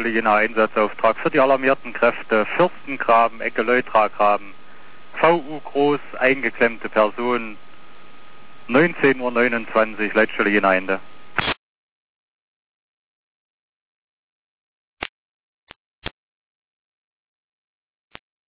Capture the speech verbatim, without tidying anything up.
letztlich jener Einsatzauftrag für die alarmierten Kräfte, Fürstengraben, Ecke Leutragraben, V U groß, eingeklemmte Person, neunzehn Uhr neunundzwanzig, letztlich jener Ende.